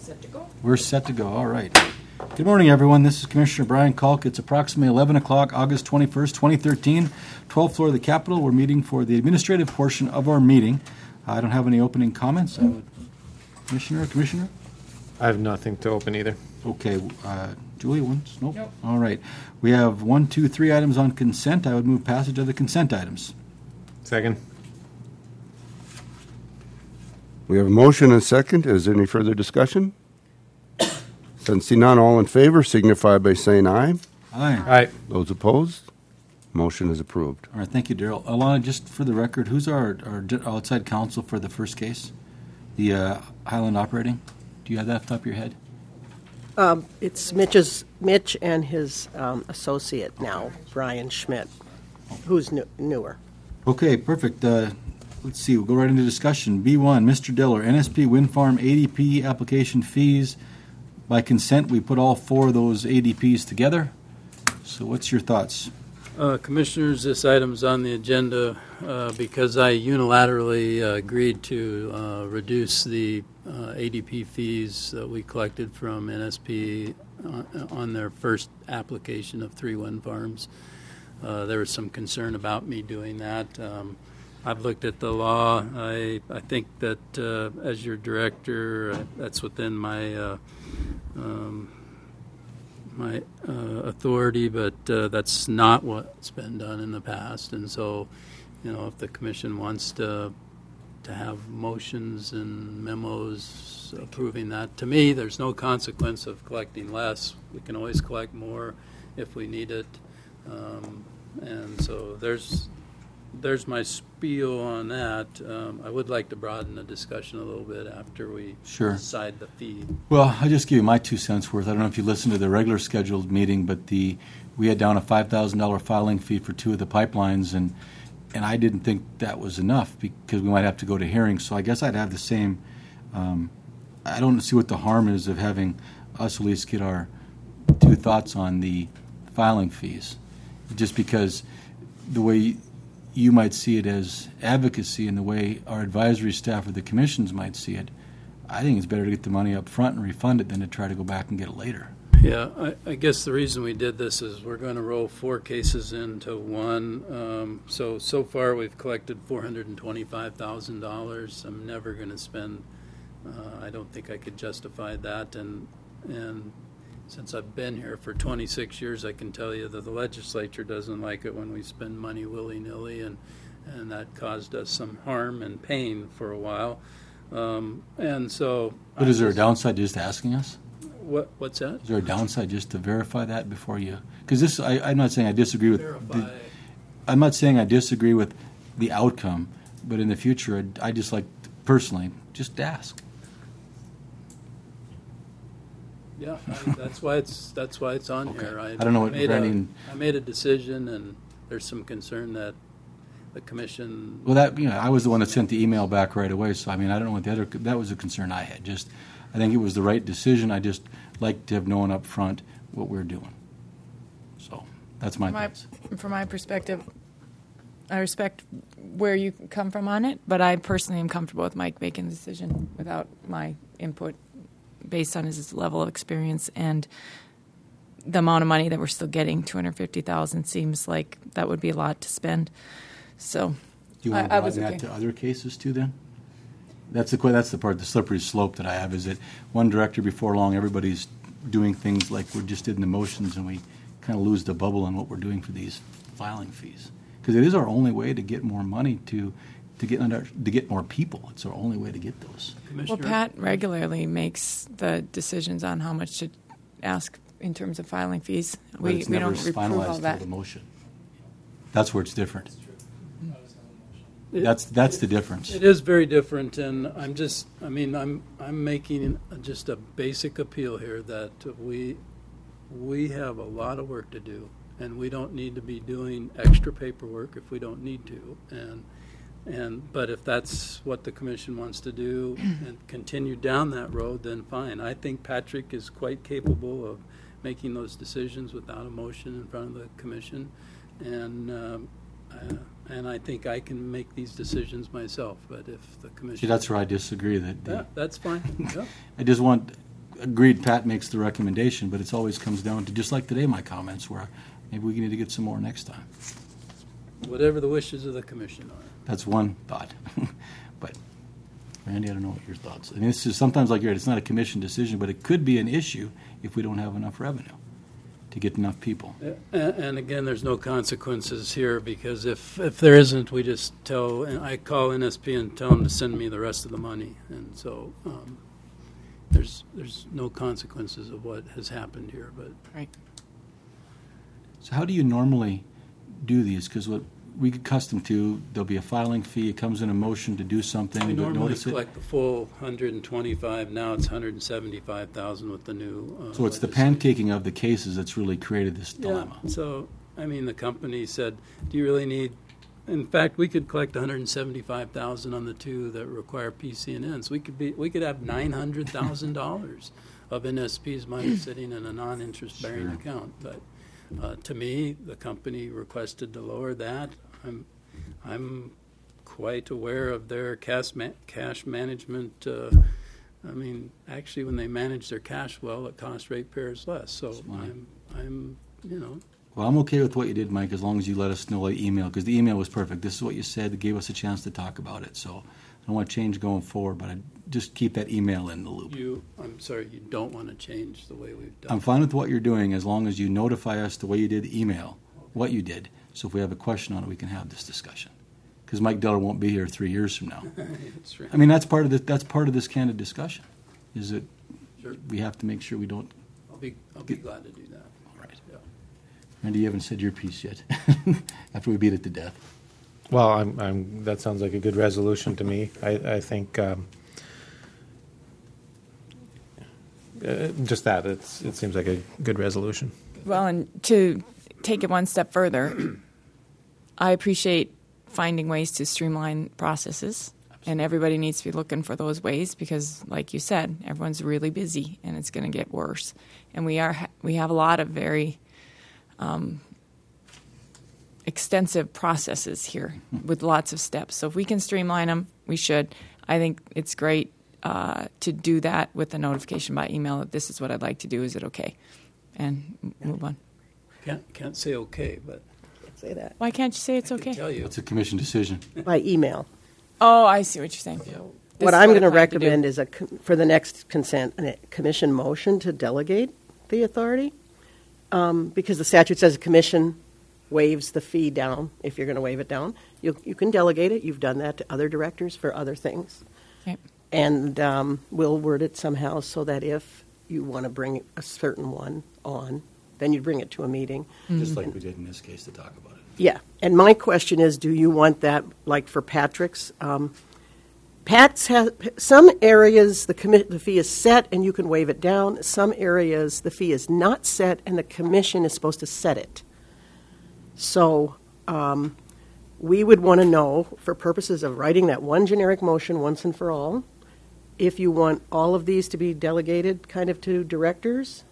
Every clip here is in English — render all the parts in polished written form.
Set to go. We're set to go. All right. Good morning, everyone. This is Commissioner Brian Kalk. It's approximately 11 o'clock, August 21st, 2013, 12th floor of the Capitol. We're meeting for the administrative portion of our meeting. I don't have any opening comments. Commissioner? I have nothing to open either. Okay. Julie, once? Nope. All right. We have 1, 2, 3 items on consent. I would move passage of the consent items. Second. We have a motion and a second. Is there any further discussion? Sensing none, all in favor signify by saying aye. Aye. Aye. Those opposed, motion is approved. All right. Thank you, Daryl. Alana, just for the record, who's our outside counsel for the first case? The Highland Operating? Do you have that off the top of your head? It's Mitch and his associate now, Brian Schmidt, who's newer. Okay, perfect. Let's see. We'll go right into discussion. B1, Mr. Diller, NSP Wind Farm ADP application fees. By consent, we put all 4 of those ADPs together. So what's your thoughts? Commissioners, this item's on the agenda because I unilaterally agreed to reduce the ADP fees that we collected from NSP on their first application of 3 wind farms. There was some concern about me doing that. I've looked at the law. I think that as your director, that's within my my authority, but that's not what's been done in the past. And so, if the commission wants to have motions and memos approving that, to me, there's no consequence of collecting less. We can always collect more if we need it. And so there's my spiel on that. I would like to broaden the discussion a little bit after we decide the fee. Well, I'll just give you my 2 cents worth. I don't know if you listened to the regular scheduled meeting, but we had down a $5,000 filing fee for 2 of the pipelines, and I didn't think that was enough because we might have to go to hearing. So I guess I'd have the same. I don't see what the harm is of having us at least get our 2 thoughts on the filing fees, just because the way you might see it as advocacy and the way our advisory staff or the commissions might see it, I think it's better to get the money up front and refund it than to try to go back and get it later. Yeah, I guess the reason we did this is we're going to roll 4 cases into one. So far we've collected $425,000. I'm never going to spend, I don't think I could justify that. And since I've been here for 26 years, I can tell you that the legislature doesn't like it when we spend money willy-nilly, and that caused us some harm and pain for a while. And so... But is there a downside to just asking us? What's that? Is there a downside just to verify that before you... Because this, I'm not saying I disagree with... I'm not saying I disagree with the outcome, but in the future, I just like, personally, just ask. Yeah, that's why it's on okay. here. I don't know what Brandon... I made a decision, and there's some concern that the commission... Well, I was the one that sent the email back right away, so I don't know what that was a concern I had. I think it was the right decision. I just like to have known up front what we're doing. So that's my thoughts. From my perspective, I respect where you come from on it, but I personally am comfortable with Mike making the decision without my input, based on his level of experience and the amount of money that we're still getting. $250,000 seems like that would be a lot to spend. So, do you want to broaden that to other cases too? Then that's the part, the slippery slope that I have. Is that one director before long, everybody's doing things like we just did in the motions, and we kind of lose the bubble on what we're doing for these filing fees, because it is our only way to get more money to get more people. It's our only way to get those. Well, Pat regularly makes the decisions on how much to ask in terms of filing fees. We don't reprove all that. The motion. That's where it's different. That's the difference. It is very different, and I'm making just a basic appeal here that we have a lot of work to do, and we don't need to be doing extra paperwork if we don't need to. But if that's what the commission wants to do and continue down that road, then fine. I think Patrick is quite capable of making those decisions without a motion in front of the commission, and I think I can make these decisions myself. But if the commission... See, that's where I disagree. That's fine. Yeah. I just want agreed, Pat makes the recommendation, but it always comes down to, just like today, my comments, where maybe we need to get some more next time. Whatever the wishes of the commission are. That's one thought. But, Randy, I don't know what your thoughts are. I mean, it's just sometimes, like you're right, it's not a commission decision, but it could be an issue if we don't have enough revenue to get enough people. And again, there's no consequences here, because if there isn't, we just tell, and I call NSP and tell them to send me the rest of the money. And so there's no consequences of what has happened here. But Right. So how do you normally do these? Because what we get accustomed to, there'll be a filing fee, it comes in a motion to do something, we you normally notice it. collect the full 125. Now it's 175,000 with the new. So it's the legislation. pancaking of the cases that's really created this dilemma. Yeah. So I mean, the company said, "Do you really need?" In fact, we could collect 175,000 on the two that require PC&Ns. We could have $900,000 of NSP's money sitting in a non-interest-bearing Sure. account. But to me, the company requested to lower that. I'm quite aware of their cash management. I mean, actually, when they manage their cash well, it costs ratepayers less. So Smart. I'm Well, I'm okay with what you did, Mike, as long as you let us know the email, because the email was perfect. This is what you said. It gave us a chance to talk about it. So I don't want to change going forward, but I just keep that email in the loop. I'm sorry, you don't want to change the way we've done I'm it. fine with what you're doing as long as you notify us the way you did the email, what you did. So if we have a question on it, we can have this discussion. Because Mike Deller won't be here 3 years from now. That's right. I mean, that's part of this candid discussion, is that Sure. we have to make sure we don't. I'll be glad to do that. All right. Yeah. Randy, you haven't said your piece yet. After we beat it to death. Well, that sounds like a good resolution to me. I think just that it seems like a good resolution. Well, and to take it one step further, I appreciate finding ways to streamline processes, and everybody needs to be looking for those ways because, like you said, everyone's really busy, and it's going to get worse. And we have a lot of very extensive processes here with lots of steps. So if we can streamline them, we should. I think it's great to do that with the notification by email that this is what I'd like to do. Is it okay? And move on. Can't say okay, but Say that Why can't you say it's I can okay? tell you. It's a commission decision. by email. Oh, I see what you're saying. This What is I'm going I to plan do. recommend is for the next a commission motion to delegate the authority, because the statute says a commission waives the fee down. If you're going to waive it down, you can delegate it. You've done that to other directors for other things. Okay. And we'll word it somehow so that if you want to bring a certain one on, then you bring it to a meeting. Just like we did in this case to talk about it. Yeah, and my question is, do you want that, like for Patrick's? Pat's has some areas the fee is set and you can waive it down. Some areas the fee is not set and the commission is supposed to set it. So we would want to know, for purposes of writing that one generic motion once and for all, if you want all of these to be delegated kind of to directors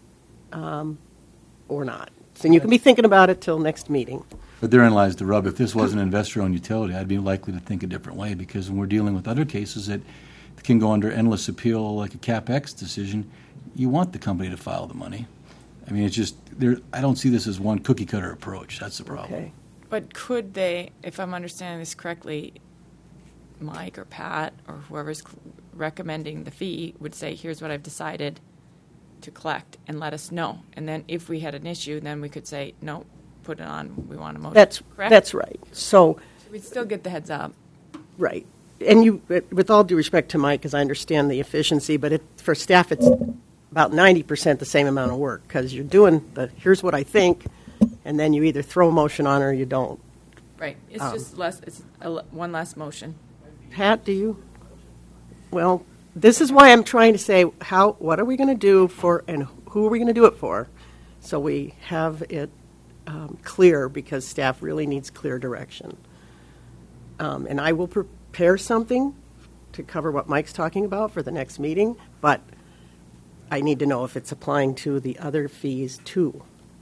or not. So you can be thinking about it till next meeting. But therein lies the rub. If this was an investor-owned utility, I'd be likely to think a different way, because when we're dealing with other cases that can go under endless appeal, like a CapEx decision, you want the company to file the money. I mean, it's just, I don't see this as one cookie-cutter approach. That's the problem. Okay. But could they, if I'm understanding this correctly, Mike or Pat or whoever's recommending the fee would say, here's what I've decided to collect, and let us know. And then if we had an issue, then we could say, no, put it on, we want a motion. Correct? That's right. So, We'd still get the heads up. right. And you, with all due respect to Mike, because I understand the efficiency, but for staff, it's about 90% the same amount of work, because you're doing here's what I think, and then you either throw a motion on or you don't. Right. It's just less, it's one less motion. Pat, do you? Well, this is why I'm trying to say, what are we going to do for, and who are we going to do it for? So we have it clear, because staff really needs clear direction. And I will prepare something to cover what Mike's talking about for the next meeting, but I need to know if it's applying to the other fees too,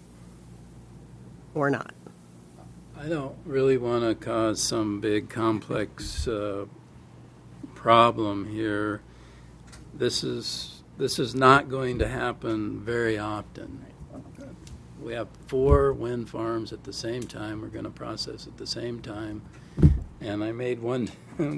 or not. I don't really want to cause some big complex problem here. This is this is not going to happen very often. We have 4 wind farms at the same time. We're going to process at the same time. And I made one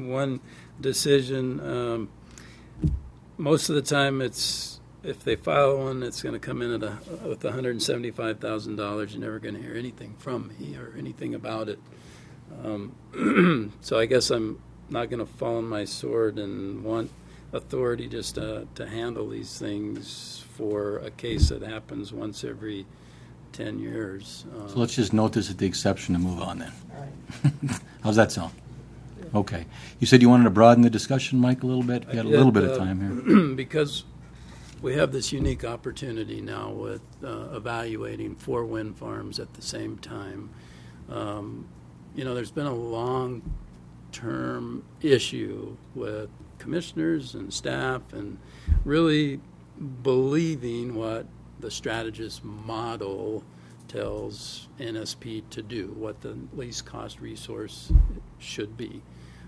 decision. Most of the time, if they file one, it's going to come in with $175,000. You're never going to hear anything from me or anything about it. So I guess I'm not going to fall on my sword and want authority just to handle these things for a case that happens once every 10 years. So let's just note this at the exception and move on then. All right. How's that sound? Okay. You said you wanted to broaden the discussion, Mike, a little bit? We got a little bit of time here. Because we have this unique opportunity now with evaluating 4 wind farms at the same time. There's been a long-term issue with commissioners and staff and really believing what the strategist model tells NSP to do, what the least cost resource should be.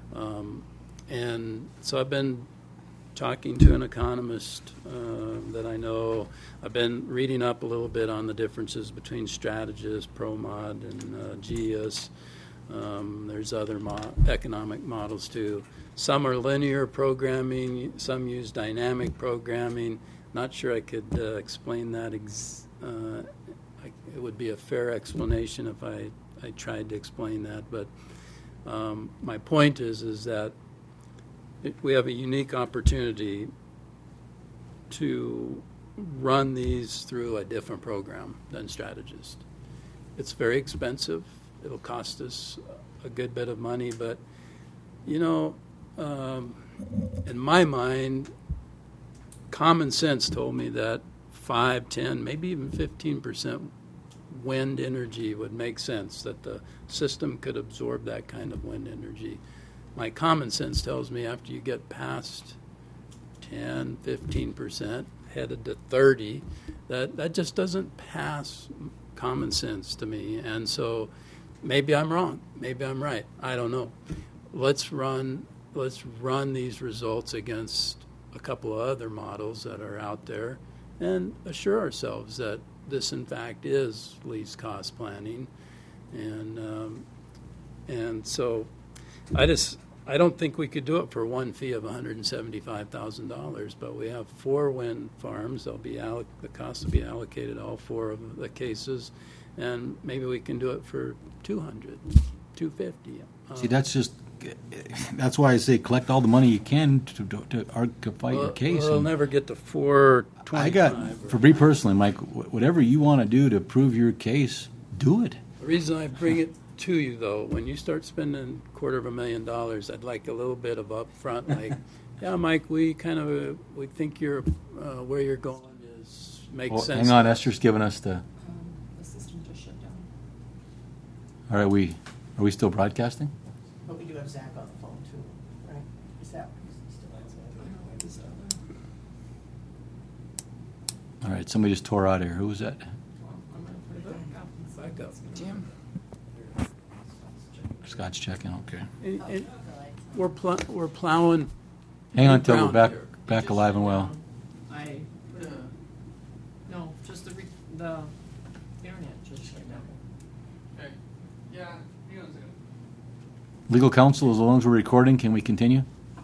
And so I've been talking to an economist that I know. I've been reading up a little bit on the differences between strategist, ProMod, and GEIS. There's other economic models too. Some are linear programming, some use dynamic programming. Not sure I could explain that. It would be a fair explanation if I tried to explain that. But my point is that we have a unique opportunity to run these through a different program than Strategist. It's very expensive. It'll cost us a good bit of money, but, in my mind, common sense told me that 5, 10, maybe even 15% wind energy would make sense, that the system could absorb that kind of wind energy. My common sense tells me after you get past 10, 15%, headed to 30, that just doesn't pass common sense to me. And so maybe I'm wrong. Maybe I'm right. I don't know. Let's run these results against a couple of other models that are out there and assure ourselves that this, in fact, is least cost planning. And so I don't think we could do it for one fee of $175,000, but we have 4 wind farms. The cost will be allocated all 4 of the cases, and maybe we can do it for $200, $250. See, that's why I say collect all the money you can to fight your case. We'll never get to 425. For me personally, Mike, whatever you want to do to prove your case, do it. The reason I bring it to you, though, when you start spending $250,000, I'd like a little bit of upfront, like, yeah, Mike, we think you're where you're going makes sense. Hang on, Esther's giving us the system just shut down. All right, are we still broadcasting? But we do have Zach on the phone too, right? Is that still on? All right, somebody just tore out here. Who was that? Back up. Jim? Scott's checking. Okay. And we're plowing. Hang on until we're ground here. back alive and well. No, just the internet just shut down. Okay. Yeah. Hang on a second. Legal counsel, as long as we're recording, can we continue?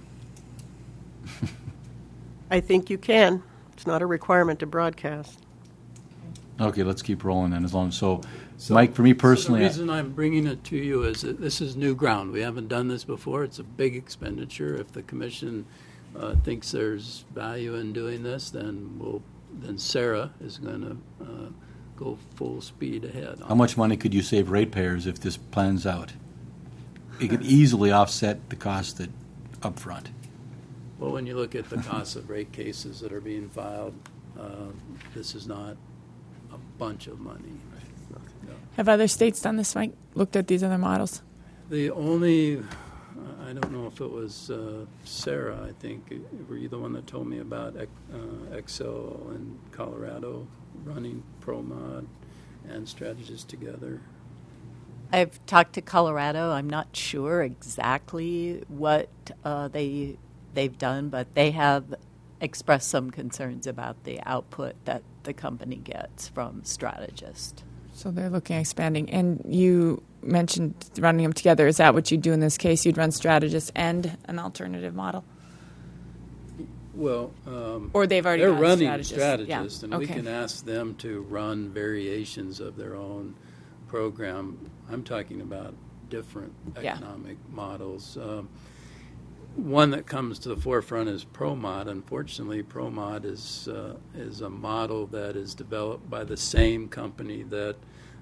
I think you can. It's not a requirement to broadcast. Okay, let's keep rolling then. So Mike, for me personally, the reason I'm bringing it to you is that this is new ground. We haven't done this before. It's a big expenditure. If the commission thinks there's value in doing this, then Sarah is going to go full speed ahead. how much money could you save ratepayers if this plans out? It could easily offset the cost up front. Well, when you look at the cost of rate cases that are being filed, this is not a bunch of money. No. Have other states done this, Mike? Looked at these other models? The only, I don't know if it was Sarah, I think, were you the one that told me about Excel in Colorado running ProMod and Strategist together? I've talked to Colorado. I'm not sure exactly what they've done, but they have expressed some concerns about the output that the company gets from Strategist. So they're looking at expanding. And you mentioned running them together. Is that what you'd do in this case? You'd run Strategist and an alternative model? Well, Or they've already they're got running Strategist, and we can ask them to run variations of their own program. I'm talking about different economic models. One that comes to the forefront is ProMod. Unfortunately, ProMod is a model that is developed by the same company that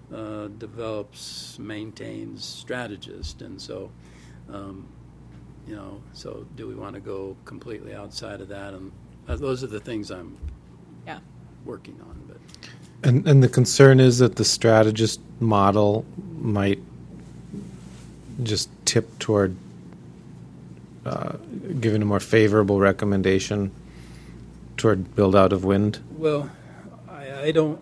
maintains Strategist, and so so do we want to go completely outside of that? And those are the things I'm working on. But And the concern is that the Strategist model might just tip toward giving a more favorable recommendation toward build out of wind. well, I don't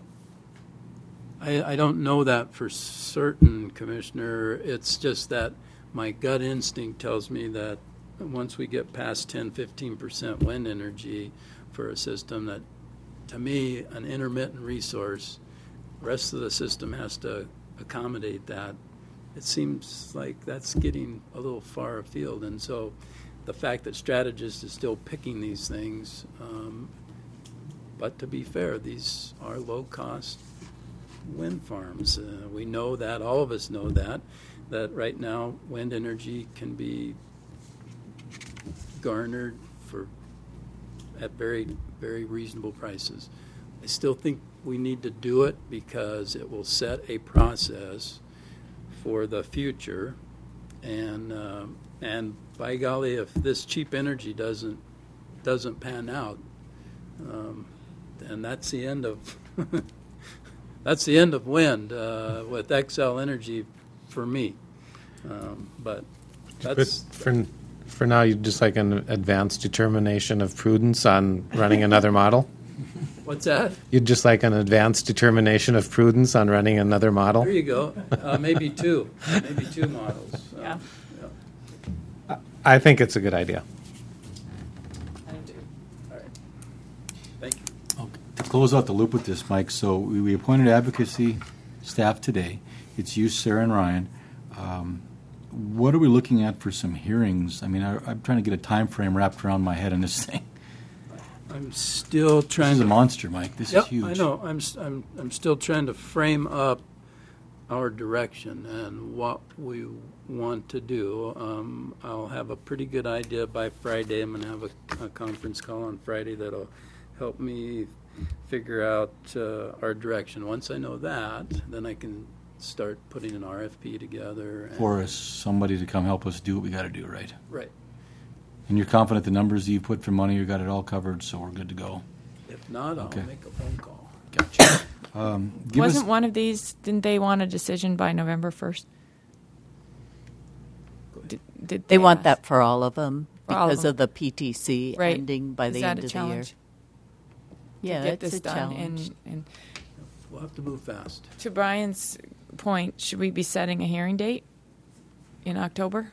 know that for certain, Commissioner. It's just that my gut instinct tells me that once we get past 10-15% wind energy for a system, that to me, an intermittent resource, the rest of the system has to accommodate that. It seems like that's getting a little far afield. And so the fact that Strategist is still picking these things, but to be fair, these are low-cost wind farms. We know that, all of us know that right now wind energy can be garnered at very, very reasonable prices. I still think we need to do it because it will set a process for the future, and by golly, if this cheap energy doesn't pan out, then that's the end of that's the end of wind with XL Energy for me. But that's for now, you'd just like an advanced determination of prudence on running another model? what's that? You'd just like an advanced determination of prudence on running another model? There you go. Maybe two models. Yeah. I think it's a good idea. All right. Thank you. Okay. To close out the loop with this, Mike, so we appointed advocacy staff today. It's you, Sarah, and Ryan. What are we looking at for some hearings? I mean, I'm trying to get a time frame wrapped around my head on this thing. I'm still trying This is to. a monster, Mike. This is huge. I know. I'm still trying to frame up our direction and what we want to do. I'll have a pretty good idea by Friday. I'm going to have a conference call on Friday that'll help me figure out our direction. Once I know that, then I can start putting an RFP together. For us, somebody to come help us do what we got to do, right? Right. And you're confident the numbers you put for money, you got it all covered, so we're good to go. If not, I'll Okay. make a phone call. Gotcha. Give Wasn't us, one of these, didn't they want a decision by November 1st? Did They want ask? that for all of them For all of because them. of the PTC Right. ending by Is the that end a of challenge? the year. Yeah, Get it's this a done. challenge. And We'll have to move fast. to Brian's point, should we be setting a hearing date in October?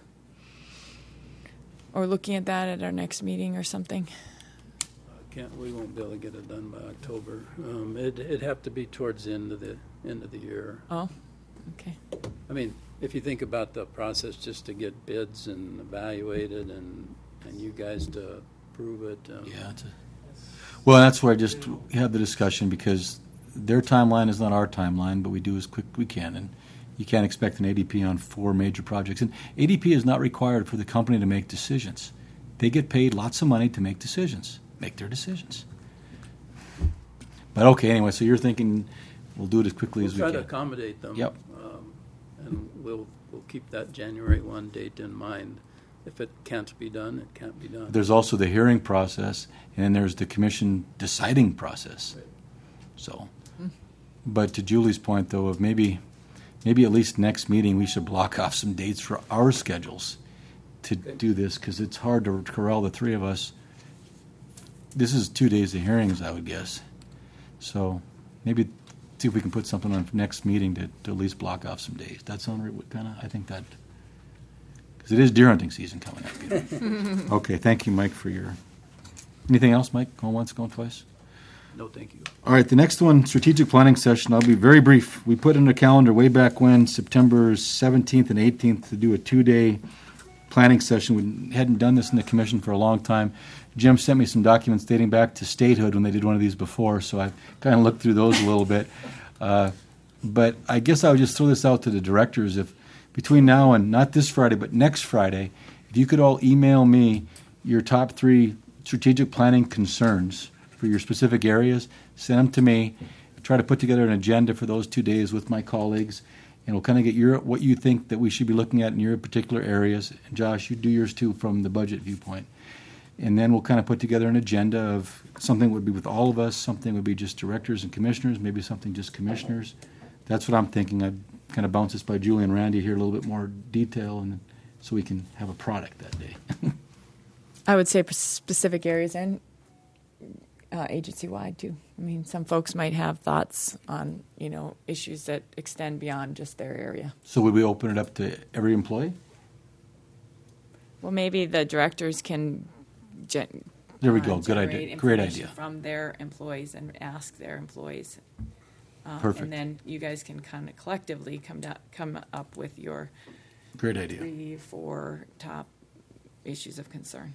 Or looking at that at our next meeting or something? We won't be able to get it done by October. It'd have to be towards the end of the year. Oh, okay. I mean, if you think about the process just to get bids and evaluated and you guys to approve it. yeah. Well, that's where I just had the discussion because their timeline is not our timeline, but we do as quick as we can. And you can't expect an ADP on 4 major projects. And ADP is not required for the company to make decisions. They get paid lots of money to make decisions. Make their decisions. But okay, anyway, so you're thinking we'll do it as quickly We'll as we try can. to accommodate them. Yep. And we'll keep that January 1 date in mind. If it can't be done, it can't be done. There's also the hearing process, and then there's the commission deciding process. Right. So, but to Julie's point, though, of maybe at least next meeting we should block off some dates for our schedules to do this because it's hard to corral the 3 of us. This is 2 days of hearings, I would guess. So maybe see if we can put something on for next meeting to at least block off some days. That sound right? Kind of. I think that because it is deer hunting season coming up. You know? Okay, thank you, Mike, for your Anything else, Mike? Going once, going twice? No, thank you. All right, the next one, strategic planning session. I'll be very brief. We put in a calendar way back when, September 17th and 18th, to do a 2-day planning session. We hadn't done this in the commission for a long time. Jim sent me some documents dating back to statehood when they did one of these before, so I kind of looked through those a little bit. But I guess I would just throw this out to the directors. If between now and not this Friday, but next Friday, if you could all email me your top 3 strategic planning concerns for your specific areas, send them to me. Try to put together an agenda for those 2 days with my colleagues, and we'll kind of get what you think that we should be looking at in your particular areas. And Josh, you do yours too from the budget viewpoint. And then we'll kind of put together an agenda of something would be with all of us, something would be just directors and commissioners, maybe something just commissioners. That's what I'm thinking. I'd kind of bounce this by Julie and Randy here a little bit more detail, and so we can have a product that day. I would say specific areas and agency-wide too. I mean, some folks might have thoughts on, issues that extend beyond just their area. So would we open it up to every employee? Well, maybe the directors can There we go. Good idea. generate Great information idea. from their employees and ask their employees. Perfect. And then you guys can kind of collectively come up with your Great idea. 3-4 top issues of concern.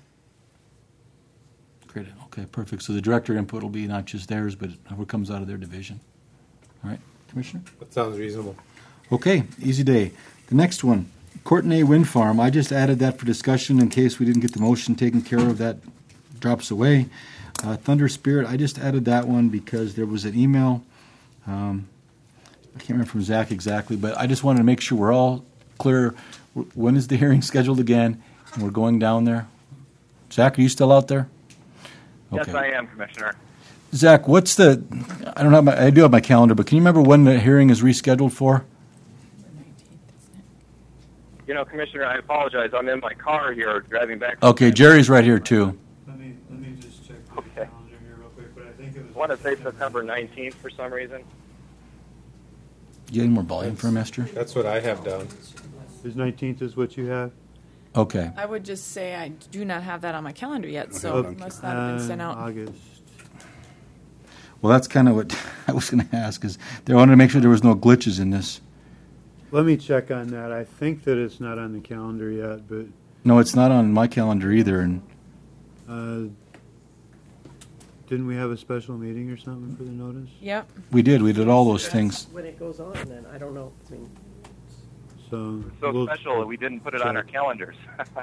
Great. Okay, perfect. So the director input will be not just theirs, but whoever comes out of their division. All right, Commissioner? That sounds reasonable. Okay, easy day. The next one, Courtenay Wind Farm. I just added that for discussion in case we didn't get the motion taken care of. That drops away. Thunder Spirit, I just added that one because there was an email. I can't remember from Zach exactly, but I just wanted to make sure we're all clear. When is the hearing scheduled again? And we're going down there. Zach, are you still out there? Yes, I am, Commissioner. Zach, I do have my calendar, but can you remember when the hearing is rescheduled for? Commissioner, I apologize. I'm in my car here driving back. Okay, Jerry's right here too. Let me just check the calendar here real quick, but I think it was. I want to say September 19th for some reason. You get any more volume for him, Esther? That's what I have down. Is 19th is what you have? Okay. I would just say I do not have that on my calendar yet, so it must not have been sent out. August. Well, that's kind of what I was going to ask, is they wanted to make sure there was no glitches in this. Let me check on that. I think that it's not on the calendar yet, but No, it's not on my calendar either, and didn't we have a special meeting or something for the notice? Yep. we did all those things. When it goes on, then, I don't know. I mean, So So special that we didn't put it on our calendars.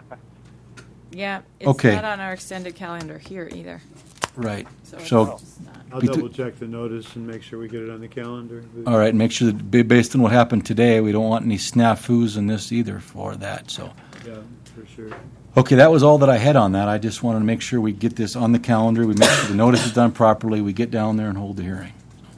Yeah, it's Okay. not on our extended calendar here either. Right. So it's So, just not. I'll Between- double check the notice and make sure we get it on the calendar. But all right, and make sure that based on what happened today, we don't want any snafus in this either for that, so. Yeah, for sure. Okay, that was all that I had on that. I just wanted to make sure we get this on the calendar, we make sure the notice is done properly, we get down there and hold the hearing.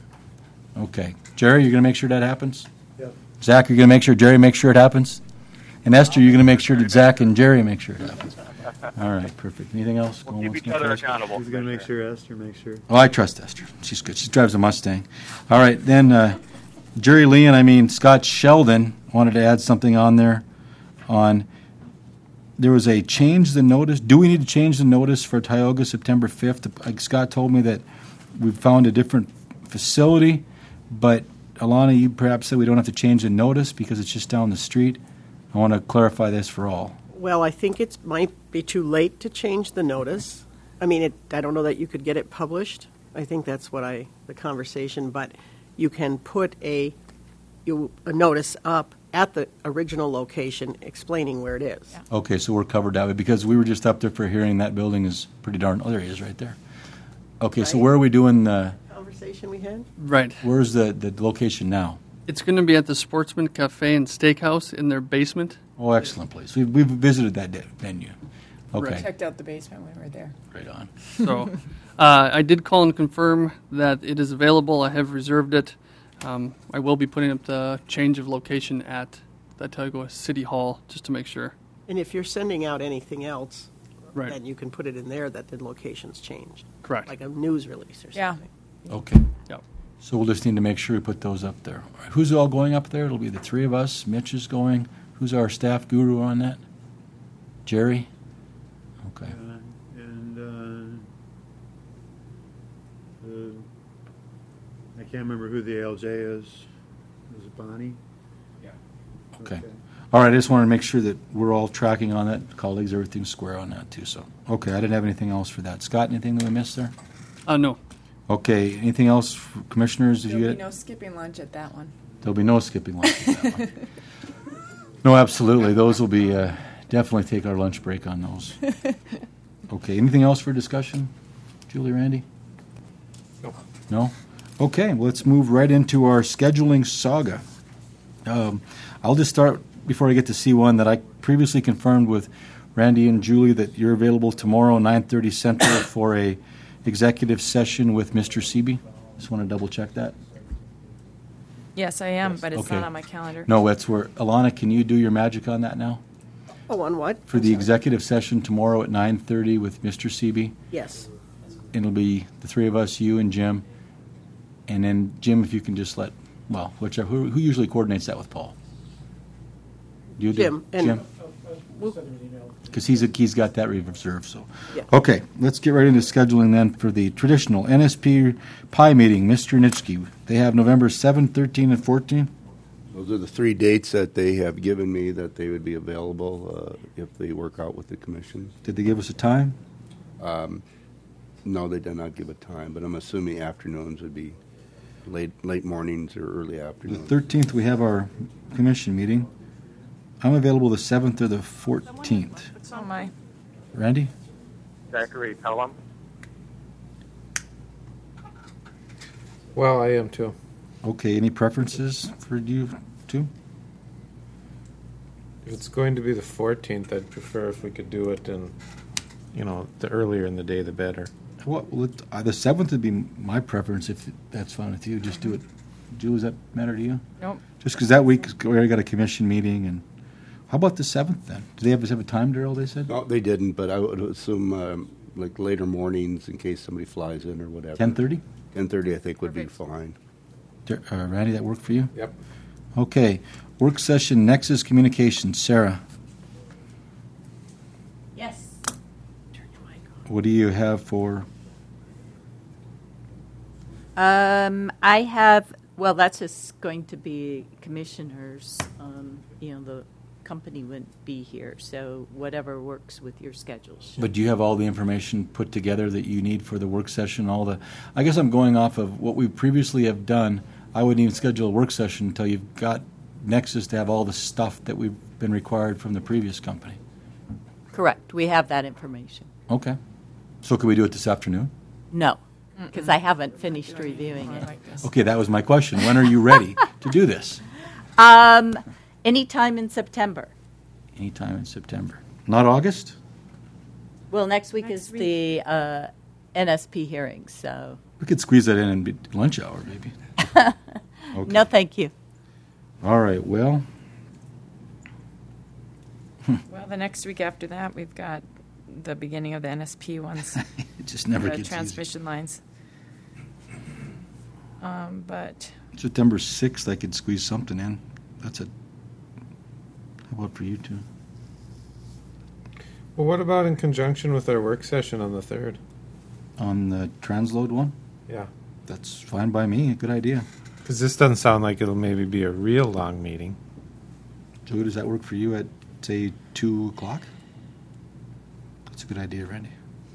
Okay. Jerry, you're going to make sure that happens? Yep. Zach, you're going to make sure Jerry makes sure it happens? And Esther, you're going to make sure that Zach and Jerry make sure it happens? All right, perfect. Anything else? We'll Going keep once, each going other twice? accountable. Who's going to make Commissioner. sure Esther makes sure? Oh, I trust Esther. She's good. She drives a Mustang. All right, then Jerry Lee and Scott Sheldon wanted to add something on there on, there was a change the notice. Do we need to change the notice for Tioga September 5th? Like Scott told me that we found a different facility, but Alana, you perhaps said we don't have to change the notice because it's just down the street. I want to clarify this for all. well, I think it might be too late to change the notice. I mean, I don't know that you could get it published. I think that's the conversation, but you can put a notice up at the original location explaining where it is. Yeah. Okay, so we're covered that way because we were just up there for a hearing. That building is pretty darn. Oh, there he is, right there. Okay, so Right. where are we doing the? Conversation we had? Right. Where's the location now? It's going to be at the Sportsman Cafe and Steakhouse in their basement. Oh, excellent place. We've visited that venue. Okay, Right. Checked out the basement when we were there. right on. So I did call and confirm that it is available. I have reserved it. I will be putting up the change of location at the Tioga City Hall just to make sure. And if you're sending out anything else, Right. then you can put it in there that the location's changed. Correct. Like a news release or Yeah. something. Okay, Yep. so we'll just need to make sure we put those up there. All right, who's all going up there? It'll be the three of us. Mitch is going. Who's our staff guru on that? Jerry? Okay. And I can't remember who the ALJ is. Is it Bonnie? Yeah. Okay. All right, I just wanted to make sure that we're all tracking on that. Colleagues, everything's square on that too. So, okay, I didn't have anything else for that. Scott, anything that we missed there? No. Okay, anything else, for commissioners? Did There'll you be get? no skipping lunch at that one. There'll be no skipping lunch at that one. No, absolutely. Those will be definitely take our lunch break on those. Okay, anything else for discussion? Julie, Randy? No? Okay, well, let's move right into our scheduling saga. I'll just start before I get to C1 that I previously confirmed with Randy and Julie that you're available tomorrow, 9:30 Central, for a executive session with Mr. Seeby. Just want to double check that. Yes, I am, but it's Okay. not on my calendar. No, that's where Alana. Can you do your magic on that now? Oh, on what? For the executive session tomorrow at 9:30 with Mr. Seeby. Yes. It'll be the three of us, you and Jim. And then, Jim, if you can just whichever. Who usually coordinates that with Paul? You do? Jim, and- Jim? Because he's got that reserved, so. Yeah. Okay, let's get right into scheduling then for the traditional NSP PI meeting, Mr. Nitschke. They have November 7, 13, and 14. Those are the 3 dates that they have given me that they would be available if they work out with the commission. Did they give us a time? No, they did not give a time, but I'm assuming afternoons would be late mornings or early The afternoons. 13th, we have our commission meeting. I'm available the 7th or the 14th. Oh, my. Randy? Zachary Pelham. Well, I am too. Okay, any preferences for you two? If it's going to be the 14th, I'd prefer if we could do it in, the earlier in the day, the better. Well, the 7th would be my preference if that's fine with you. Just do it. Julie, does that matter to you? Nope. Just because that week we already got a commission meeting, and how about the 7th then? Do they have a time, Daryl? They said No, they didn't, but I would assume like later mornings in case somebody flies in or whatever. 10:30. 10:30, I think, would Perfect. be fine. Randy, that work for you? Yep. Okay. Work session Nexus Communications. Sarah, Yes. what do you have for? I have, that's just going to be commissioners. The company wouldn't be here, so whatever works with your schedules. But do you have all the information put together that you need for the work session? I guess I'm going off of what we previously have done. I wouldn't even schedule a work session until you've got Nexus to have all the stuff that we've been required from the previous company. Correct. We have that information. Okay. So could we do it this afternoon? No, because I haven't finished reviewing it. Okay, that was my question. When are you ready to do this? Anytime in September. Anytime in September. Not August? Well, next week is the NSP hearing, so. We could squeeze that in and be lunch hour, maybe. Okay. No, thank you. All right, well, Well, the next week after that, we've got the beginning of the NSP ones. it just never The gets transmission lines. But easy. September 6th, I could squeeze something in. How about for you two? Well, what about in conjunction with our work session on the 3rd? On the transload one? Yeah. That's fine by me. Good idea. Because this doesn't sound like it'll maybe be a real long meeting. Julie, does that work for you at, say, 2 o'clock? That's a good idea, Randy.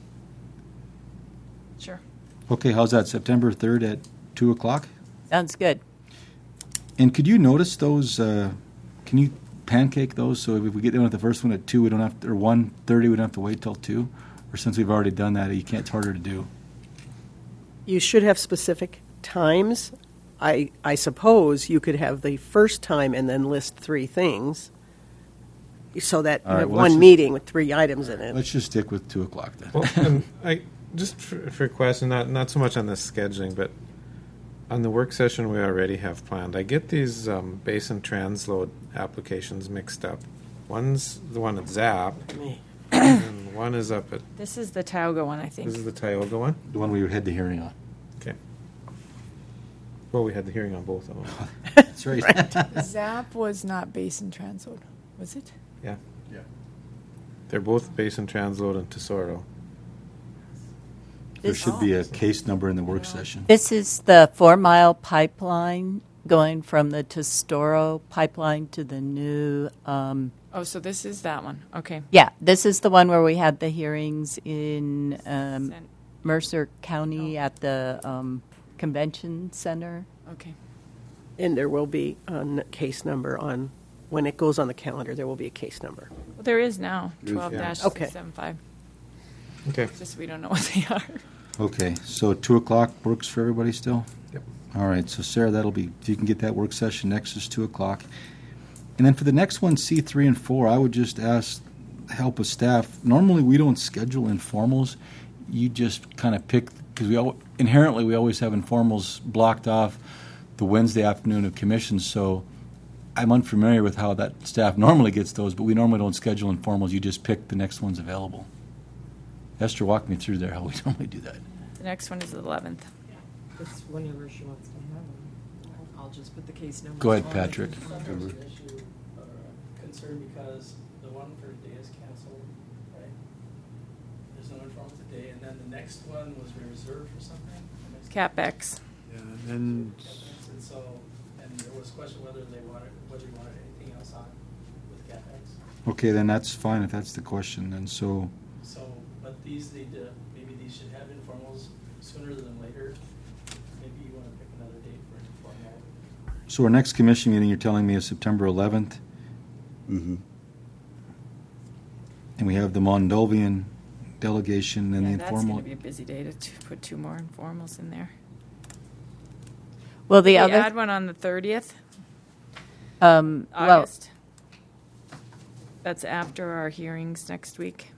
sure. Okay, how's that? September 3rd at 2 o'clock? Sounds good. And could you notice those, can you pancake those so if we get done with the first one at 2, we don't have to, or 1:30, we don't have to wait till 2? Or since we've already done that, it's harder to do? You should have specific times. I suppose you could have the first time and then list 3 things so that All you right, have well, let's one just- meeting with 3 items in it. Let's just stick with 2 o'clock then. Well, and just for a question, not so much on this scheduling, but on the work session we already have planned. I get these basin transload applications mixed up. One's the one at ZAP, and one is up at. This is the Tauga one, I think. This is the Tioga one. The one we had the hearing on. Okay. Well, we had the hearing on both of them. That's right. ZAP was not Basin Transload, was it? Yeah. They're both basin transload and Tesoro. There should be a case number in the work session. This is the 4-mile pipeline going from the Testoro pipeline to the new. Oh, so this is that one. Okay. Yeah, this is the one where we had the hearings in Mercer County at the convention center. Okay. And there will be a case number on, when it goes on the calendar, there will be a case number. Well, there is now, There is, yeah. 12-675. Okay. Just we don't know what they are. Okay, so 2 o'clock works for everybody still? Yep. All right, so Sarah, that'll be, if you can get that work session next is 2 o'clock. And then for the next one, C3 and 4, I would just ask help with staff. Normally, we don't schedule informals. You just kind of pick, because inherently we always have informals blocked off the Wednesday afternoon of commissions, so I'm unfamiliar with how that staff normally gets those, but we normally don't schedule informals. You just pick the next ones available. Esther, walk me through there how we normally do that. The next one is the 11th. It's whenever she wants to have them. I'll just put the case number. Go ahead, Patrick. There's an issue or a concern because the one for today is canceled, right? There's no informal today, and then the next one was reserved for something? CapEx. Yeah, and And so, and there was a question whether you wanted anything else on with CapEx. Okay, then that's fine if that's the question. And so, But these need to, maybe these should have informals sooner than later. Maybe you want to pick another date for informal. so our next commission meeting, you're telling me, is September 11th, Mm-hmm. and we have the Moldovan delegation and Yeah, the that's informal. going to be a busy day to put 2 more informals in there. Well, the We other add one on the 30th, well, August. That's after our hearings next week.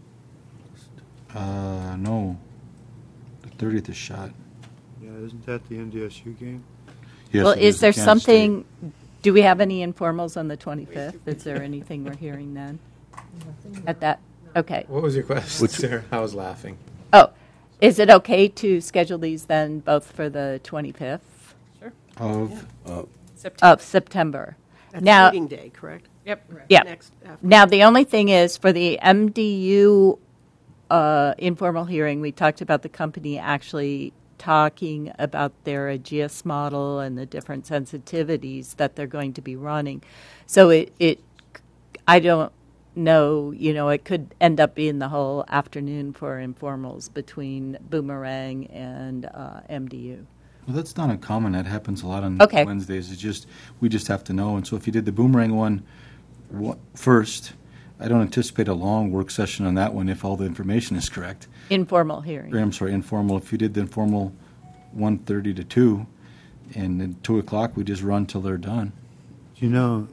No, the 30th is shot. yeah, isn't that the NDSU game? Yes, well, it is there the Kansas State. something? Do we have any informals on the 25th? Is there anything we're hearing then? At that? Okay. What was your question, Sarah? I was laughing. Oh, is it okay to schedule these then both for the 25th Sure. Of September. of September? That's Now, meeting day, correct? Yep. yeah. Next, after. Now, the only thing is for the MDU informal hearing, we talked about the company actually talking about their Aegeus model and the different sensitivities that they're going to be running. So I don't know, it could end up being the whole afternoon for informals between Boomerang and MDU. Well, that's not uncommon. That happens a lot on Okay. Wednesdays. We just have to know. And so if you did the Boomerang one first, I don't anticipate a long work session on that one if all the information is correct. Informal hearing. I'm sorry, informal. If you did the informal 1:30 to 2, and then 2 o'clock, we just run till they're done. Do you know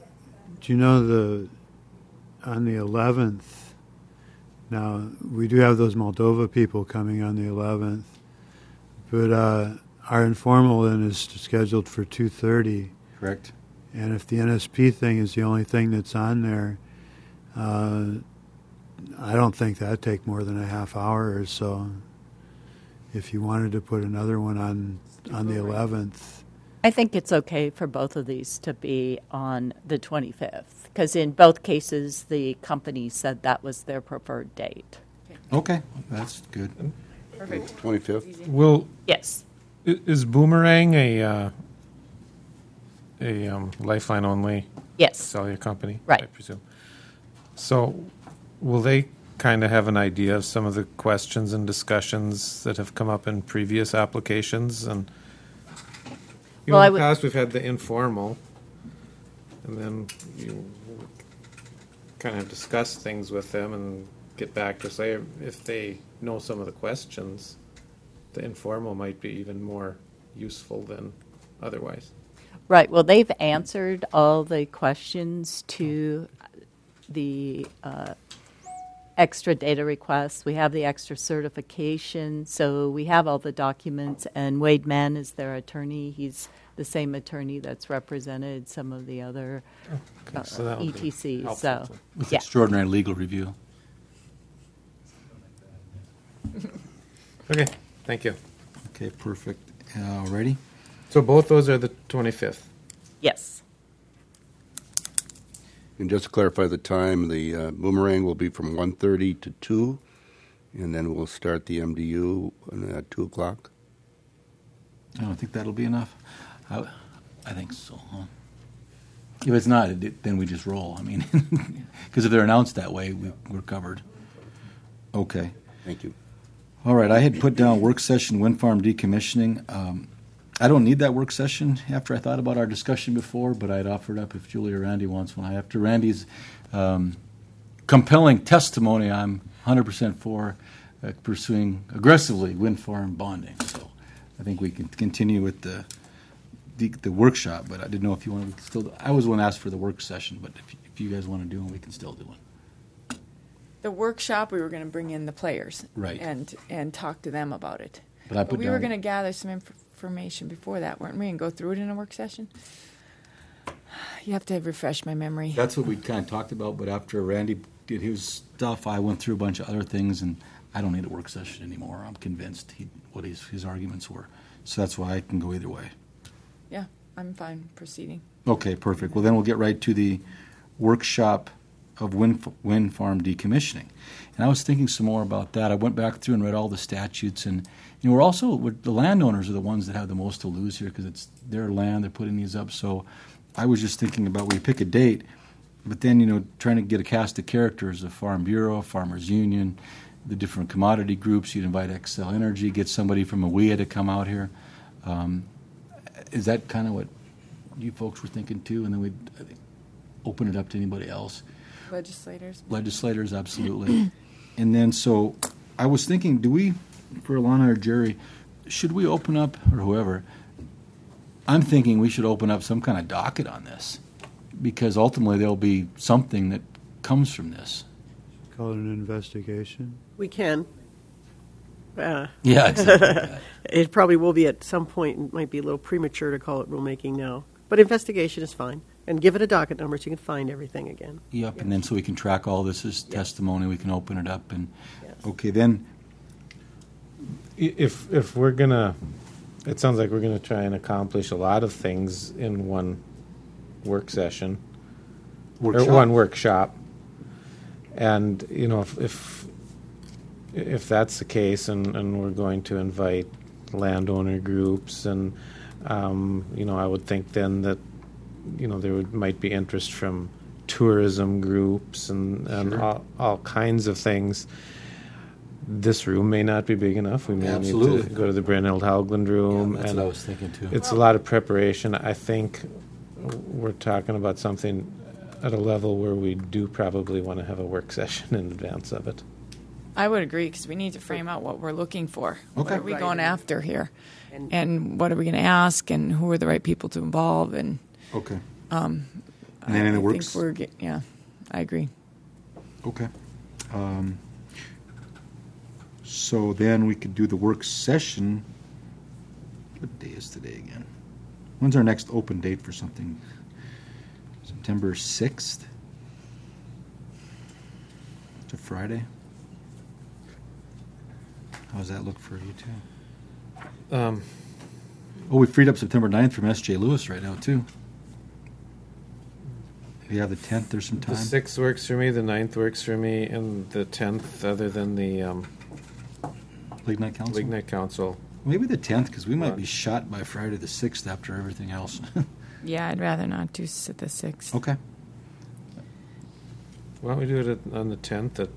on the 11th, now we do have those Moldova people coming on the 11th, but our informal then is scheduled for 2:30. Correct. And if the NSP thing is the only thing that's on there, I don't think that'd take more than a half hour or so. If you wanted to put another one on the 11th. I think it's okay for both of these to be on the 25th, because in both cases, the company said that was their preferred date. Okay, that's good. Perfect. 25th. Will Yes. is Boomerang a Lifeline only Yes. cellular company? Right. I presume. So, will they kind of have an idea of some of the questions and discussions that have come up in previous applications? And Well, I in the would- past, we've had the informal, and then you kind of discuss things with them and get back to say if they know some of the questions. The informal might be even more useful than otherwise. Right. Well, they've answered all the questions to the extra data requests. We have the extra certification, so we have all the documents. And Wade Mann is their attorney. He's the same attorney that's represented some of the other Okay, so that would be ETCs. helpful So, With yeah. extraordinary legal review. Okay, thank you. Okay, perfect. Ready? So both those are the 25th. Yes. And just to clarify the time, the Boomerang will be from 1:30 to 2, and then we'll start the MDU at 2 o'clock. I don't think that'll be enough. I think so. Huh? If it's not, then we just roll. I mean, because if they're announced that way, we're covered. Okay. Thank you. All right. I had put down work session wind farm decommissioning. I don't need that work session after I thought about our discussion before, but I'd offered up if Julie or Randy wants one. After Randy's compelling testimony, I'm 100% for pursuing aggressively wind farm bonding. So I think we can continue with the workshop, but I didn't know if you want to still. I was the one asked for the work session, but if you guys want to do one, we can still do one. The workshop, we were going to bring in the players, Right. and talk to them about it. But we were going to gather some information before that, weren't we, and go through it in a work session? You have to refresh my memory. That's what we kind of talked about, but after Randy did his stuff, I went through a bunch of other things, and I don't need a work session anymore. I'm convinced what his arguments were. So that's why I can go either way. Yeah, I'm fine proceeding. Okay, perfect. Well, then we'll get right to the workshop of wind farm decommissioning. And I was thinking some more about that. I went back through and read all the statutes, and the landowners are the ones that have the most to lose here because it's their land. They're putting these up. So I was just thinking about we pick a date, but then trying to get a cast of characters: the Farm Bureau, Farmers Union, the different commodity groups. You'd invite Xcel Energy, get somebody from AWEA to come out here. Is that kind of what you folks were thinking too? And then we'd open it up to anybody else. Legislators, absolutely. And then, so I was thinking, for Alana or Jerry, should we open up, or whoever, I'm thinking we should open up some kind of docket on this, because ultimately there'll be something that comes from this. Call it an investigation. We can. Yeah, exactly. It probably will be at some point. It might be a little premature to call it rulemaking now. But investigation is fine. And give it a docket number so you can find everything again. Yep, and then so we can track all this as testimony, we can open it up. And Yes. okay, then If we're gonna, it sounds like we're gonna try and accomplish a lot of things in one work session or one workshop. And if that's the case, and we're going to invite landowner groups, and I would think then that there might be interest from tourism groups and Sure. all kinds of things. This room may not be big enough. We may need Absolutely. to go to the Brynhild Haugland room. that's and what I was thinking too. It's a lot of preparation. I think we're talking about something at a level where we do probably want to have a work session in advance of it. I would agree, because we need to frame out what we're looking for. What Okay. are we Right. going after here? And- And what are we going to ask, and who are the right people to involve? And Okay. and then in the works- I agree. Okay. So then we could do the work session. What day is today again? When's our next open date for something? September 6th? It's a Friday. How does that look for you two? Oh, we freed up September 9th from S.J. Lewis right now, too. If you have the 10th, there's some time. The 6th works for me, the 9th works for me, and the 10th, other than the League Night Council? League Night Council. Maybe the 10th, because we might be shot by Friday the 6th after everything else. Yeah, I'd rather not do at the 6th. Okay. Why don't we do it on the 10th at,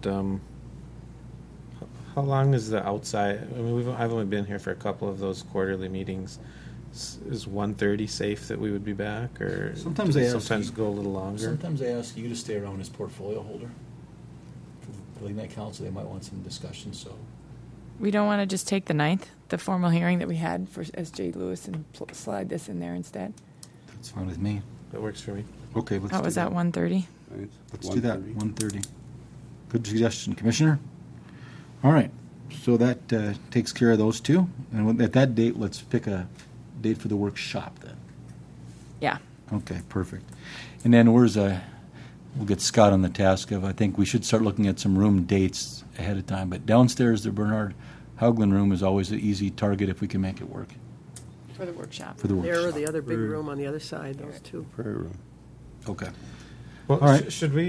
how long is the outside, I mean, I've only been here for a couple of those quarterly meetings. Is 1:30 safe that we would be back, or Sometimes do they we ask sometimes you- go a little longer? Sometimes they ask you to stay around as portfolio holder. For the League Night Council, they might want some discussion, so. We don't want to just take the 9th, the formal hearing that we had for S.J. Lewis, and slide this in there instead. That's fine with me. That works for me. Okay, let's That do was that. at 1:30. Let's do that, 1:30. Good suggestion, Commissioner. All right, so that takes care of those two. And at that date, let's pick a date for the workshop then. Yeah. Okay, perfect. And then we'll get Scott on the task of, I think we should start looking at some room dates ahead of time. But downstairs, the Bernhard Haugland room is always an easy target if we can make it work For the workshop. for the There or workshop. the other big room on the other side, those two. Prayer room. Okay. Well, All right. should we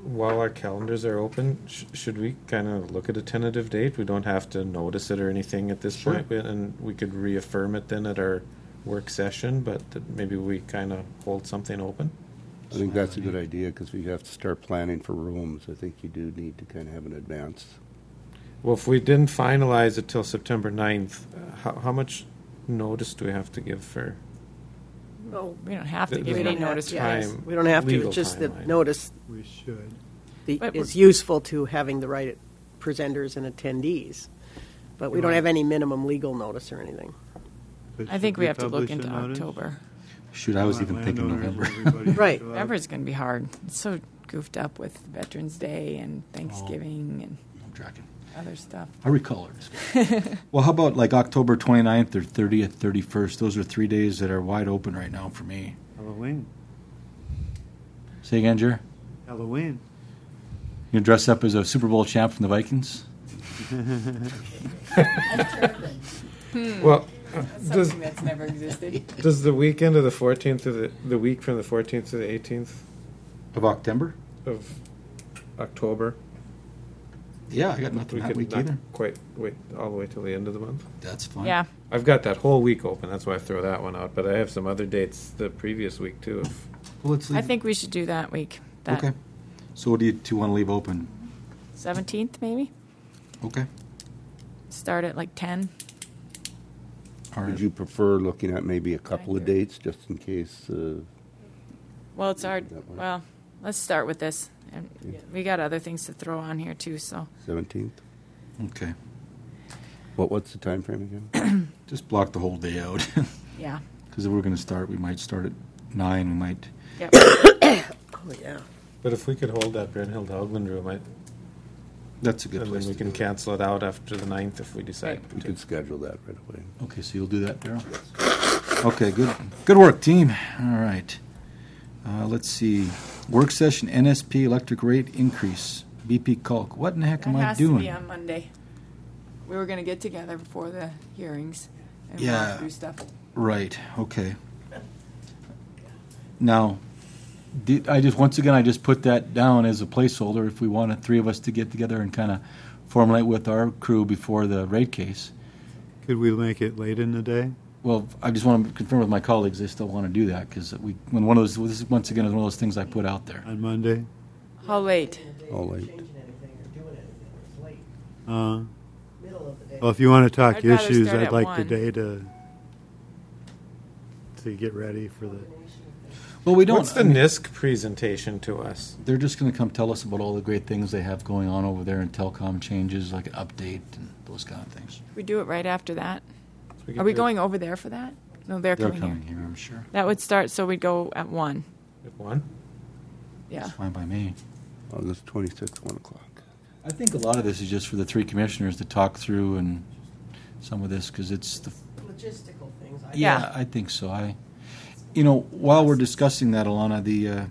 while our calendars are open, should we kind of look at a tentative date? We don't have to notice it or anything at this point, and we could reaffirm it then at our work session, but that maybe we kind of hold something open? I think that's a good idea because we have to start planning for rooms. I think you do need to kind of have an advance. Well, if we didn't finalize it till September 9th, how much notice do we have to give for? No, We don't have to The- give the any don't have notice. to, for time. this. we don't have to. Legal It's just the timeline. notice We should. But is useful to having the right presenters and attendees. But we don't have any minimum legal notice or anything. But I should think we have to look publish a into notice? October. Shoot, I was Want even thinking landowners November. and everybody to Right. show up. November's going to be hard. It's so goofed up with Veterans Day and Thanksgiving and I'm tracking. other stuff. I recall it. Well, how about like October 29th or 30th, 31st? Those are 3 days that are wide open right now for me. Halloween. Say again, Jer? Halloween. You gonna dress up as a Super Bowl champ from the Vikings? Well, That's does, something that's never existed. does the weekend of the 14th to the week from the 14th to the 18th Of October? of October? Yeah, I got nothing We that could week not either. quite wait all the way till the end of the month. That's fine. Yeah. I've got that whole week open. That's why I throw that one out. But I have some other dates the previous week too. Well, let's leave. I think we should do that week. That Okay. So what do you two want to leave open? 17th, maybe? Okay. Start at like 10. All right. Would you prefer looking at maybe a couple of dates just in case? Well, it's our. That way. Well, let's start with this. And we got other things to throw on here too, so. 17th? Okay. What's the time frame again? Just block the whole day out. Yeah. Because if we're going to start, we might start at 9. We might. Yep. Oh, yeah. But if we could hold that Brynhild Haugland room, That's a good and place then we to can do it. cancel it out after the 9th if we decide We to. could schedule that right away. Okay, so you'll do that, Daryl? Okay, good. Good work, team. All right. Let's see. Work session NSP electric rate increase. BP Calc. What in the heck That am I has to doing? be on Monday. We were going to get together before the hearings and Yeah. walk through stuff. Right. Okay. Now, I just put that down as a placeholder if we wanted 3 of us to get together and kind of formulate with our crew before the rate case. Could we make it late in the day? Well, I just want to confirm with my colleagues they still want to do that because when one of those, this is, once again, is one of those things I put out there. On Monday? How late? All late. Changing anything or doing anything. It's late. Middle of the day. Well, if you want to talk I'd rather issues, start I'd at like 1. the day to get ready for the. Well, we don't. What's the I mean, NISC presentation to us? they're just going to come tell us about all the great things they have going on over there and telecom changes, like an update and those kind of things. We do it right after that. could Are we do it going over there for that? No, they're They're coming, coming here. here, I'm sure. That would start, so we'd go at 1. At 1? Yeah. Fine by me. August 26th, 1 o'clock. I think a lot of this is just for the 3 commissioners to talk through and some of this because it's the. Logistical things. Yeah. I think so. While we're discussing that, Alana,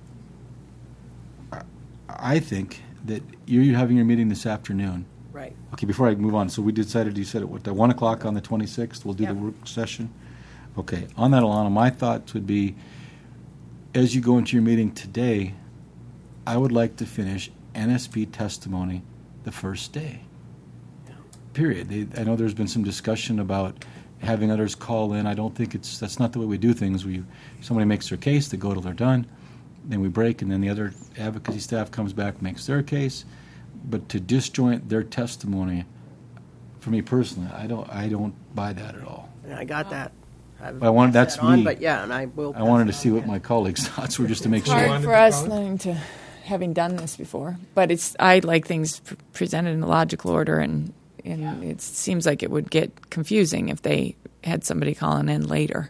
I think that you're having your meeting this afternoon. Right. Okay, before I move on, so we decided, you said at 1 o'clock on the 26th, we'll do the Yep. work session? Okay, on that, Alana, my thoughts would be, as you go into your meeting today, I would like to finish NSP testimony the first day. Period. I know there's been some discussion about having others call in. I don't think that's not the way we do things. Somebody makes their case, they go till they're done, then we break, and then the other advocacy staff comes back, makes their case. But to disjoint their testimony, for me personally, I don't buy that at all. Yeah, I got that. That's that on, me. But yeah, and I will. I wanted to pass it see on, what yeah. my colleagues' thoughts were, just to make It's sure. hard for us having done this before, but I like things presented in a logical order, and it seems like it would get confusing if they had somebody calling in later.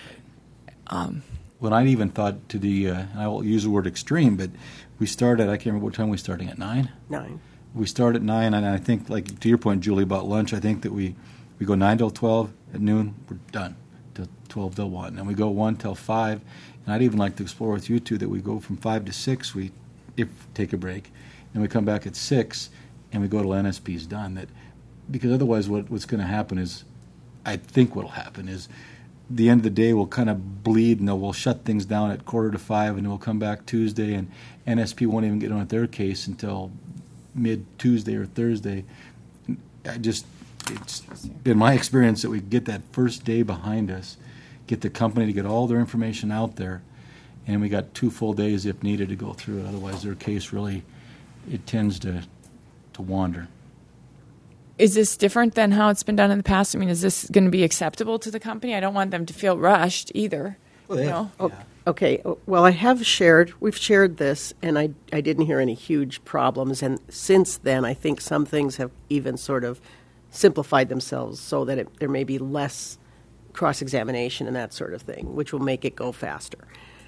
When I even thought to the, I will use the word extreme, but we started, I can't remember what time we starting, at 9? 9. We start at 9, and I think, like to your point, Julie, about lunch, I think that we go 9 till 12, at noon, we're done, till 12 till 1. And we go 1 till 5, and I'd even like to explore with you two that we go from 5 to 6, if take a break, and we come back at 6, and we go till NSP's done. Because otherwise what's going to happen is, I think what'll happen is, the end of the day will kind of bleed, and we'll shut things down at 4:45, and we'll come back Tuesday, and NSP won't even get on with their case until mid-Tuesday or Thursday. It's been my experience that we get that first day behind us, get the company to get all their information out there, and we got 2 full days if needed to go through it. Otherwise, their case really, it tends to wander. Is this different than how it's been done in the past? I mean, is this going to be acceptable to the company? I don't want them to feel rushed either. Well, you know? Okay, well, we've shared this, and I didn't hear any huge problems. And since then, I think some things have even sort of simplified themselves so that there may be less cross-examination and that sort of thing, which will make it go faster.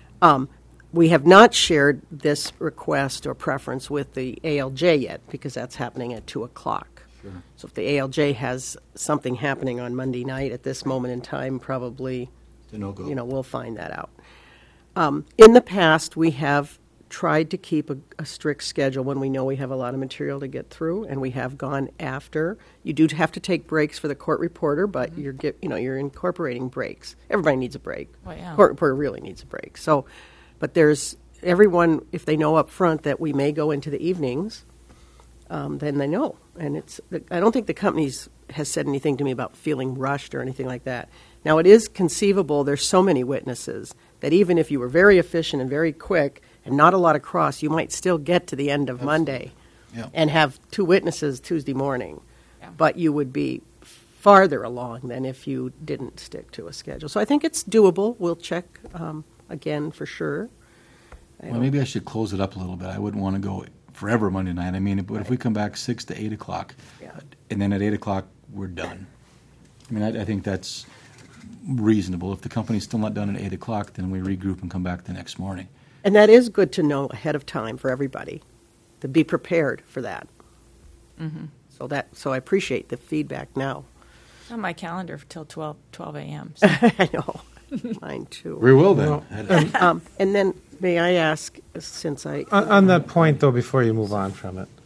We have not shared this request or preference with the ALJ yet, because that's happening at 2 o'clock. Sure. So if the ALJ has something happening on Monday night at this moment in time, probably, No-go. we'll find that out. In the past, we have tried to keep a strict schedule when we know we have a lot of material to get through, and we have gone after. You do have to take breaks for the court reporter, but you're incorporating breaks. Everybody needs a break. Well, yeah. Court reporter really needs a break. So, but there's everyone, if they know up front that we may go into the evenings, then they know. And I don't think the company has said anything to me about feeling rushed or anything like that. Now, it is conceivable there's so many witnesses that even if you were very efficient and very quick and not a lot of cross, you might still get to the end of Monday and have 2 witnesses Tuesday morning. Yeah. But you would be farther along than if you didn't stick to a schedule. So I think it's doable. We'll check again for sure. Well, maybe I should close it up a little bit. I wouldn't want to go forever Monday night. I mean, but if we come back 6 to 8 o'clock, and then at 8 o'clock we're done. I mean, I think that's reasonable. If the company's still not done at 8 o'clock, then we regroup and come back the next morning. And that is good to know ahead of time for everybody, to be prepared for that. Mm-hmm. So I appreciate the feedback now. It's on my calendar till 12 a.m. So. I know. Mine too. We will then. And then may I ask, since I... On that point, though, before you move on from it,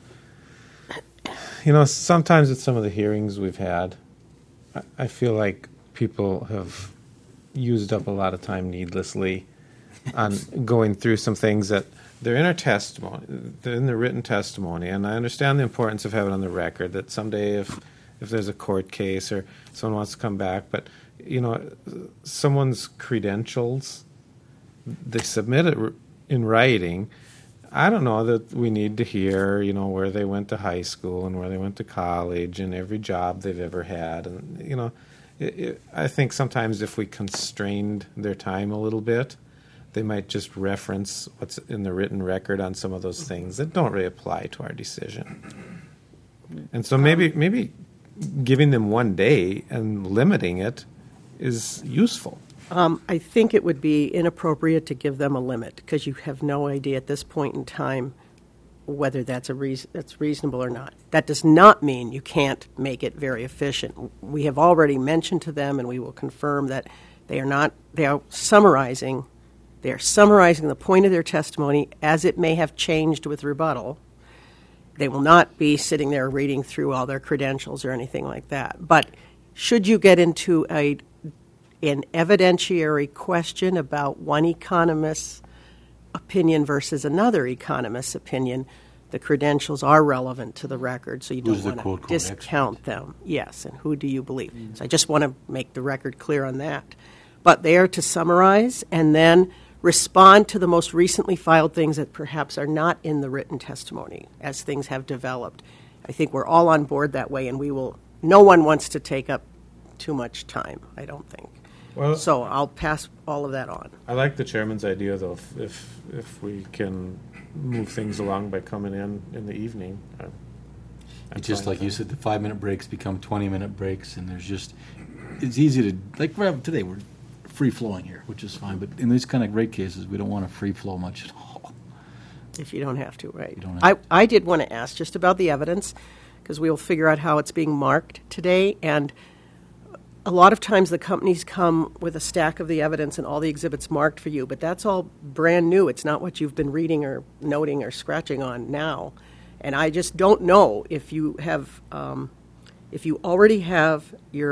sometimes at some of the hearings we've had, I feel like people have used up a lot of time needlessly on going through some things that they're in our testimony, they're in the written testimony, and I understand the importance of having it on the record that someday if there's a court case or someone wants to come back, but someone's credentials, they submit it in writing. I don't know that we need to hear, where they went to high school and where they went to college and every job they've ever had. And, I think sometimes if we constrained their time a little bit, they might just reference what's in the written record on some of those things that don't really apply to our decision. And so maybe giving them 1 day and limiting it is useful. I think it would be inappropriate to give them a limit because you have no idea at this point in time whether that's reasonable or not. That does not mean you can't make it very efficient. We have already mentioned to them, and we will confirm that they are summarizing the point of their testimony as it may have changed with rebuttal. They will not be sitting there reading through all their credentials or anything like that. But should you get into an evidentiary question about one economist's opinion versus another economist's opinion, the credentials are relevant to the record, so you don't want to discount them. Yes, and who do you believe? So I just want to make the record clear on that. But they are to summarize and then respond to the most recently filed things that perhaps are not in the written testimony as things have developed. I think we're all on board that way, and no one wants to take up too much time, I don't think. Well, so I'll pass all of that on. I like the chairman's idea, though, if we can move things along by coming in the evening. It's just like you said, the 5-minute breaks become 20-minute breaks, and it's easy to, like today, we're free-flowing here, which is fine, but in these kind of rate cases, we don't want to free-flow much at all. If you don't have to, right. I did want to ask just about the evidence, because we'll figure out how it's being marked today, and a lot of times the companies come with a stack of the evidence and all the exhibits marked for you, but that's all brand new. It's not what you've been reading or noting or scratching on now. And I just don't know if you have, if you already have your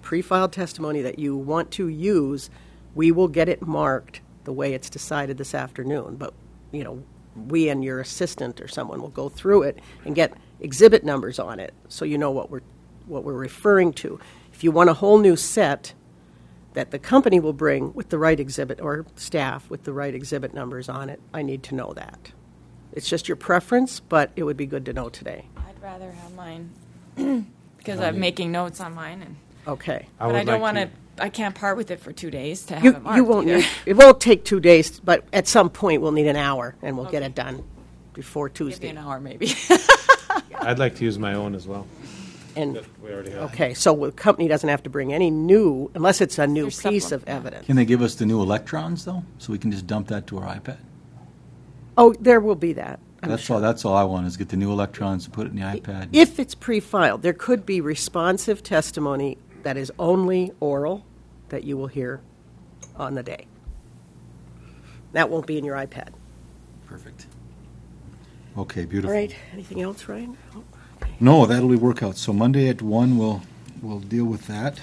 pre-filed testimony that you want to use, we will get it marked the way it's decided this afternoon. But, we and your assistant or someone will go through it and get exhibit numbers on it so you know what we're referring to. If you want a whole new set that the company will bring with the right exhibit, or staff with the right exhibit numbers on it, I need to know that. It's just your preference, but it would be good to know today. I'd rather have mine because I'm making notes on mine, and Okay. but I don't want to. I can't part with it for 2 days to have You it marked won't either. need, it won't take 2 days, but at some point we'll need an hour, and we'll get it done before Give me Tuesday. an hour, maybe. I'd like to use my own as well. And That we already have. okay, so the company doesn't have to bring any new, unless it's a new Their piece of supplement, yeah. evidence. Can they give us the new electrons, though, so we can just dump that to our iPad? Oh, there will be that. I'm That's sure. all. That's all I want is get the new electrons and put it in the iPad. If it's pre-filed, there could be responsive testimony that is only oral that you will hear on the day. That won't be in your iPad. Perfect. Okay, All beautiful. right, anything else, Ryan? Oh, okay. No, that'll be work out. So Monday at 1, we'll deal with that.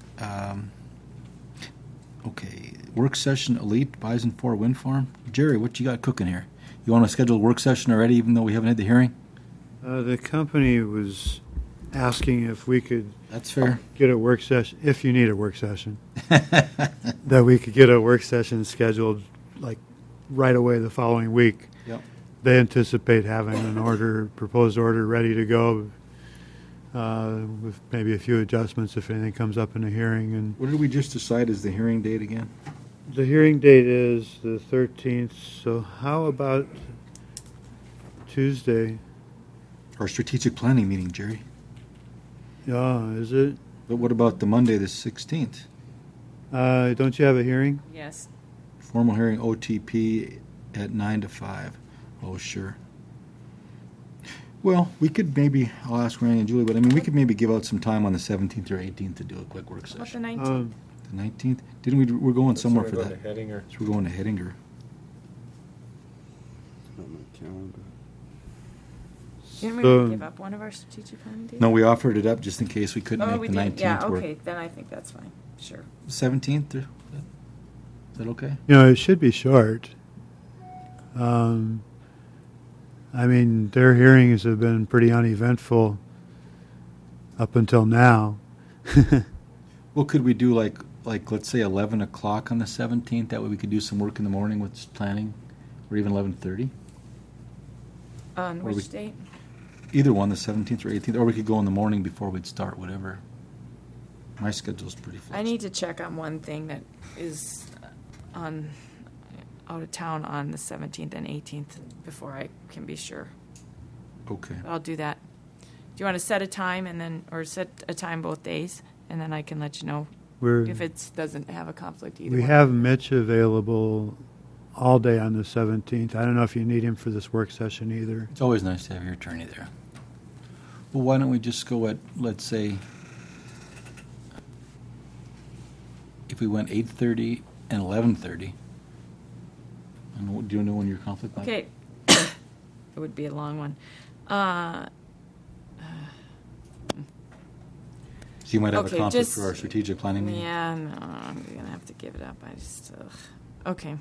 Okay, work session Elite Bison 4 Wind Farm. Jerry, what you got cooking here? You want to schedule a work session already, even though we haven't had the hearing? The company was asking if we could That's fair. get a work session, if you need a work session, that we could get a work session scheduled like right away the following week. Yep. They anticipate having an proposed order ready to go with maybe a few adjustments if anything comes up in the hearing. And What did we just decide is the hearing date again? the hearing date is the 13th, so how about Tuesday? Our strategic planning meeting, Jerry. Yeah, is it? But what about the Monday, the 16th? Don't you have a hearing? Yes. Formal hearing OTP at 9 to 5. Oh, sure. Well, we could maybe, I'll ask Randy and Julie, but I mean, we could maybe give out some time on the 17th or 18th to do a quick work What's the session. 19th? The 19th? Didn't we, we're going somewhere for So we're that. going to Hettinger. So we're going to Hettinger. Didn't we So- give up one of our strategic planning days? No, we offered it up just in case we couldn't Oh, make we the did. 19th Yeah, work. okay. Then I think that's fine. Sure. 17th? Is that okay? It should be short. I mean, their hearings have been pretty uneventful up until now. Well, could we do like let's say 11 o'clock on the 17th? That way we could do some work in the morning with planning, or even 11:30. On Or which date? Either one, the 17th or 18th, or we could go in the morning before we'd start, whatever. My schedule's pretty flexible. I need to check on one thing that is out of town on the 17th and 18th before I can be sure. Okay. I'll do that. Do you want to set a time or set a time both days, and then I can let you know if it doesn't have a conflict either. We one. have Mitch available all day on the 17th. I don't know if you need him for this work session either. It's always nice to have your attorney there. Well, why don't we just go at, let's say, if we went 8:30 and 11:30. And do you know when your conflict might? Okay. It would be a long one. So you might have okay, a conflict just- for our strategic planning meeting? Yeah, no, I'm going to have to give it up. I just, okay.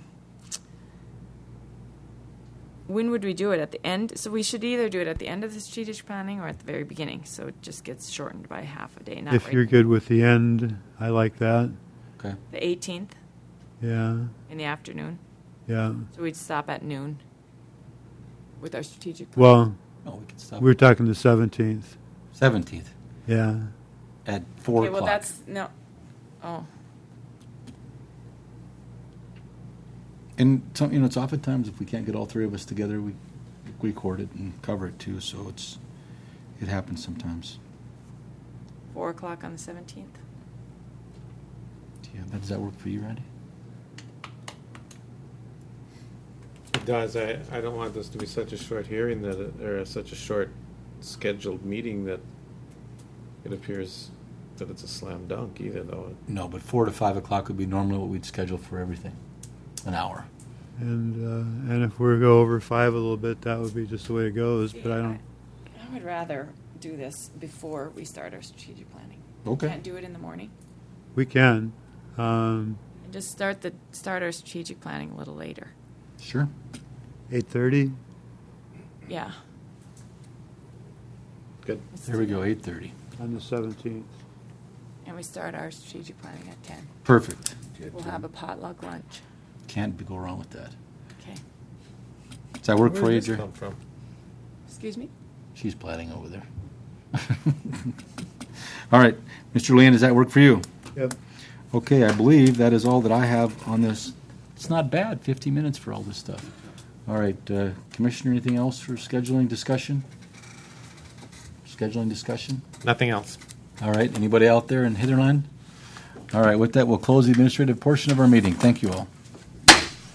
When would we do it? At the end? So we should either do it at the end of the strategic planning or at the very beginning, so it just gets shortened by half a day. Not If right you're good with the end, I like that. Okay. The 18th Yeah, in the afternoon. yeah. So we'd stop at noon with our strategic planning. Well, No, we could stop. we're talking the 17th. 17th Yeah. at 4 Okay, o'clock. well, that's, no. Oh, And it's oftentimes if we can't get all three of us together, we record it and cover it too. So it happens sometimes. 4 o'clock on the 17th. Yeah, does that work for you, Randy? It does. I don't want this to be such a short hearing or such a short scheduled meeting that it appears that it's a slam dunk either, though. No, but 4 to 5 o'clock would be normally what we'd schedule for everything. An hour. And if we go over 5 a little bit, that would be just the way it goes. But I don't. I would rather do this before we start our strategic planning. Okay. Can't do it in the morning. We can. And just start our strategic planning a little later. Sure. 8:30. Yeah. Good. There we go, 8:30. On the 17th. And we start our strategic planning at 10. Perfect. We'll have a potluck lunch. Can't go wrong with that. Okay. Does that work Where for you, did this Jerry? come from? Excuse me? She's planning over there. All right, Mr. Leon, does that work for you? Yep. Okay, I believe that is all that I have on this. It's not bad, 50 minutes for all this stuff. All right, Commissioner, anything else for scheduling discussion? Scheduling discussion? Nothing else. All right, anybody out there in Hitherland? All right, with that, we'll close the administrative portion of our meeting. Thank you all.